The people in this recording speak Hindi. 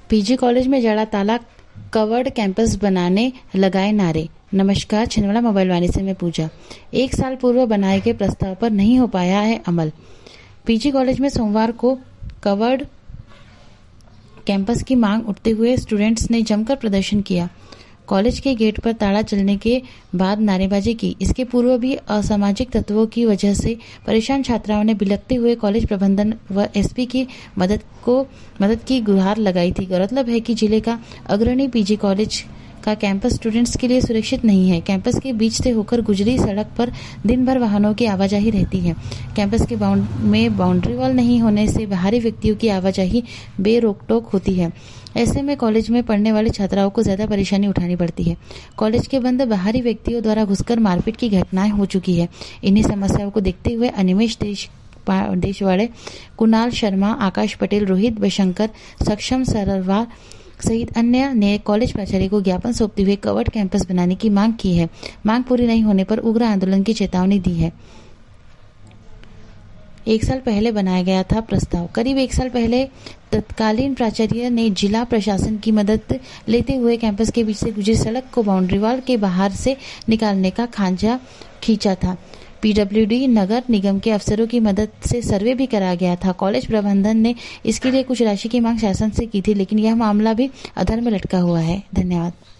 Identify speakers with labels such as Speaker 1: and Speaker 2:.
Speaker 1: पीजी कॉलेज में जड़ा ताला, कवर्ड कैंपस बनाने लगाए नारे। नमस्कार, छिंदवाड़ा मोबाइल वाणी से मैं पूजा। 1 साल पूर्व बनाए गए प्रस्ताव पर नहीं हो पाया है अमल। पीजी कॉलेज में सोमवार को कवर्ड कैंपस की मांग उठते हुए स्टूडेंट्स ने जमकर प्रदर्शन किया। कॉलेज के गेट पर ताला चलने के बाद नारेबाजी की। इसके पूर्व भी असामाजिक तत्वों की वजह से परेशान छात्राओं ने बिलखते हुए कॉलेज प्रबंधन व एसपी की मदद की गुहार लगाई थी। गौरतलब है कि जिले का अग्रणी पीजी कॉलेज का कैंपस स्टूडेंट्स के लिए सुरक्षित नहीं है। कैंपस के बीच से होकर गुजरी सड़क पर दिन भर वाहनों की आवाजाही रहती है। कैंपस के में बाउंड्री वॉल नहीं होने से बाहरी व्यक्तियों की आवाजाही बेरोक-टोक होती है। ऐसे में कॉलेज में पढ़ने वाले छात्राओं को ज्यादा परेशानी उठानी पड़ती है। कॉलेज के बंद बाहरी व्यक्तियों द्वारा घुसकर मारपीट की घटनाएं हो चुकी है। इन्हीं समस्याओं को देखते हुए अनिमेश देशवाड़े, कुणाल शर्मा, आकाश पटेल, रोहित बशंकर, सक्षम सरवार सहित अन्य ने कॉलेज प्राचार्य को ज्ञापन सौंपते हुए कवर्ड कैंपस बनाने की मांग की है। मांग पूरी नहीं होने पर उग्र आंदोलन की चेतावनी दी है। 1 साल पहले बनाया गया था प्रस्ताव। करीब 1 साल पहले तत्कालीन प्राचार्य ने जिला प्रशासन की मदद लेते हुए कैंपस के बीच से गुजरी सड़क को बाउंड्री वॉल के बाहर से निकालने का खांचा खींचा था। पीडब्ल्यूडी नगर निगम के अफसरों की मदद से सर्वे भी कराया गया था। कॉलेज प्रबंधन ने इसके लिए कुछ राशि की मांग शासन से की थी, लेकिन यह मामला भी अधर में लटका हुआ है। धन्यवाद।